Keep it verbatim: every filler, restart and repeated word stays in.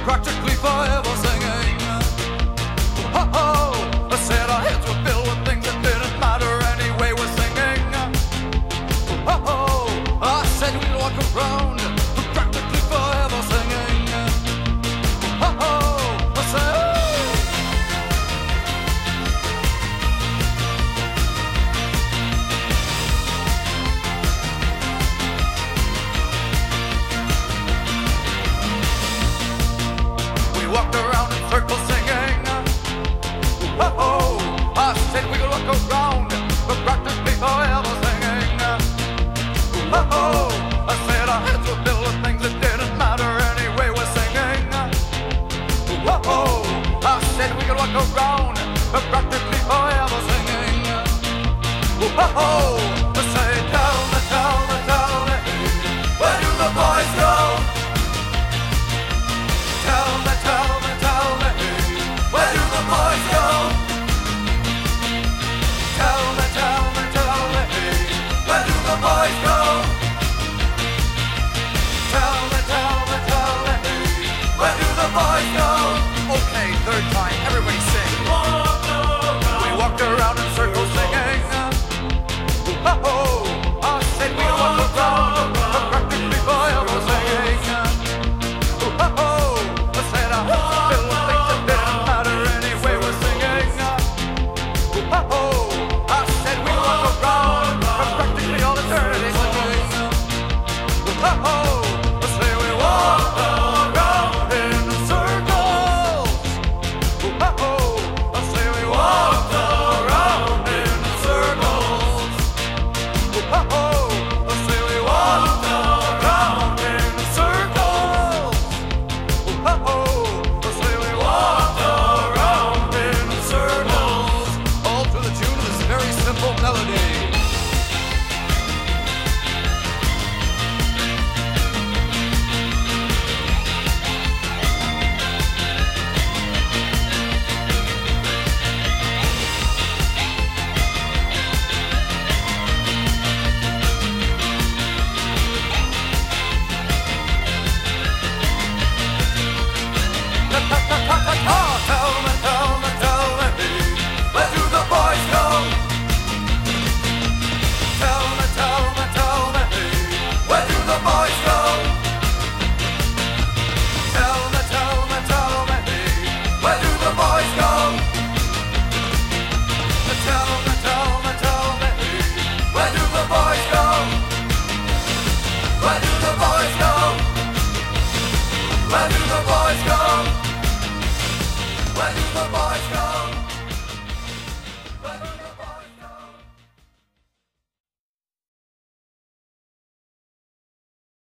practically forever singing. Oh, I said our heads were filled with things that didn't matter anyway. We're singing. Oh, I said we'd walk around practically forever singing. Oh, I said. We walked around in circles singing. Oh, I said we could walk around, but practically forever singing. Oh, I said our heads were filled with things that didn't matter anyway. We're singing. Oh, I said we could walk around, but practically forever singing. Oh, I said, tell me, tell me, tell me, where do the boys go? Tell me, tell me, tell me, where do the boys go? Tell me, tell me, tell me, where do the boys go? Tell me, tell me, tell me, where do the boys go? Okay, third time, everybody sing. We walked around in circles singing. Oh, I said we walk around, but practically forever singing. Oh, I said I feel the things that didn't matter anyway. We're singing. Oh, I said we walk around for practically all eternity singing. Oh, I say we walk around in circles. Oh, I say we walk around in circles. Oh, I say we walk around in circles. Oh, I say we walk around in circles. All to the tune of this very simple melody. Tell me, tell me, tell me, where do the boys go? Tell me, tell me, tell me, where do the boys go? Tell me, tell me, tell me, where do the boys go? Tell me, tell me, tell me, where do the boys go? Where do the boys go? Where do the boys go? Where do the boys go?